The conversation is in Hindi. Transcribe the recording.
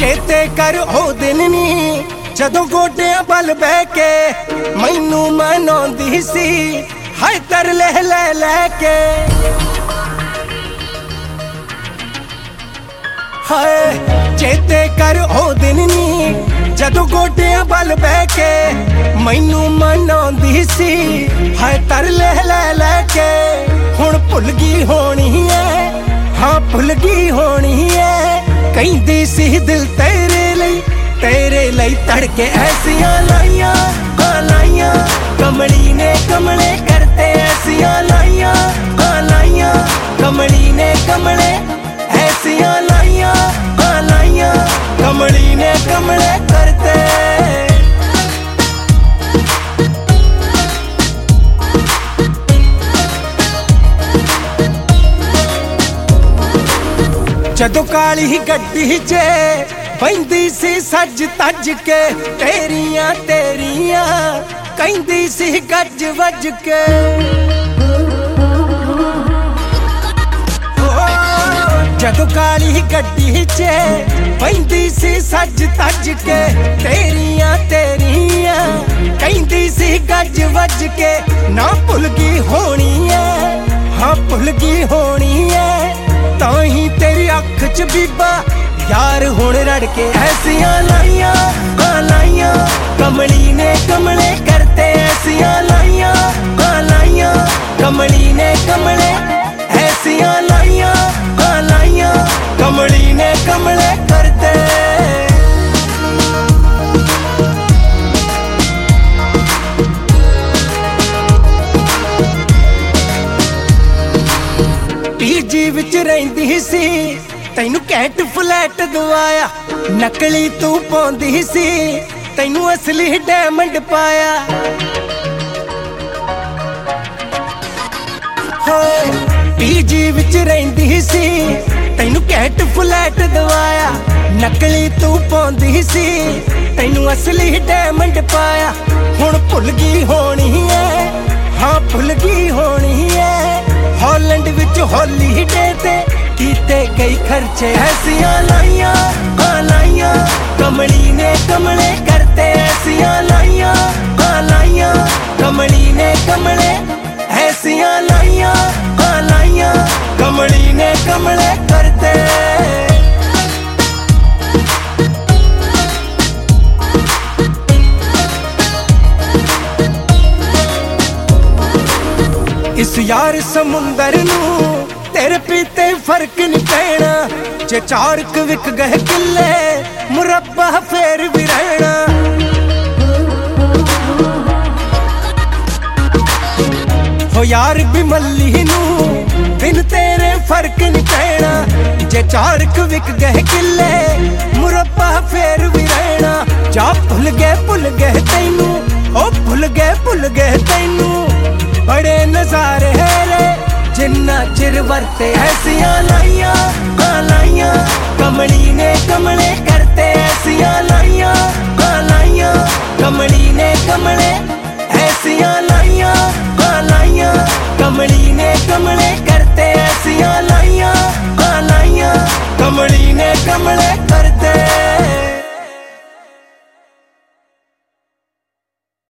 चेते कर ओ दिन नी जदों गोडियां बल बह के मैनू मनाउंदी सी हाय तर ले के। हाय चेते कर ओ दिन नी जदों गोडियां बल बह के मैनू मनाउंदी सी हाय तर ले के। हुण भुल गई होनी है, हाँ भुल गई होनी है, कहंदी सी दिल तेरे लई तड़के ऐसियां लाइयां हाँ लाइयां, कमली ने कमले करते ऐसियां लाइयां हाँ लाइयां, कमली ने कमले ऐसियां लाइयां हाँ लाइयां, कमली ने कमले करते। जदों काली गड्डी चे बहिंदी सी सज तज के तेरियां कहंदी सी गज वज के। जदों काली गड्डी चे बहिंदी सी सज तज के तेरियां कहंदी सी गज वज के। ना भुल गई होनी है, हाँ भुल गई होनी है, ताही तेरी अख च बीबा यार हुण रड़ के ऐसियां लाइयां हाँ लाइयां, कमली ने कमले करते ऐसियां लाइयां हाँ लाइयां, कमली ने कमले ऐसियां लाइयां हाँ लाइयां, कमली ने कमले करते। पीजी विच रहिंदी सी तैनू कैंट फ्लैट दवाया, नकली तू पाउंदी सी तैनू असली डायमंड पाया। पीजी विच रहिंदी सी तैनू कैंट फ्लैट दवाया, नकली तू पाउंदी सी तैनू असली डायमंड पाया। हुण भुल गई होनी है, हाँ भुल गई होनी है, हॉलैंड विच हॉलीडे ते कीते कई खर्चे ऐसियां लाइयां हाँ लाइयां, कमली ने कमले करते ऐसियां लाइयां हाँ लाइयां, कमली ने कमले ऐसियां लाइयां हाँ लाइयां, कमली ने कमले करते। इस यार समुंदर नू तेरे पीते फर्क नहीं पैना, जे 4 विक गए किले मुरब्बा फेर भी रहना। हो यार भी मल्ली नू बिन तेरे फर्क नहीं पैना, जे 4 विक गए किले मुरब्बा फेर भी रहना। जा भुल गए तैनू ओ भुल गए तैनू बड़े नजारे रे जिन्ना चिर वरते ऐसियां लाइयां हाँ लाइयां, कमली ने कमले करते ऐसियां लाइयां हाँ लाइयां, कमली ने कमले ऐसियां लाइयां हाँ लाइयां, कमली ने कमले करते।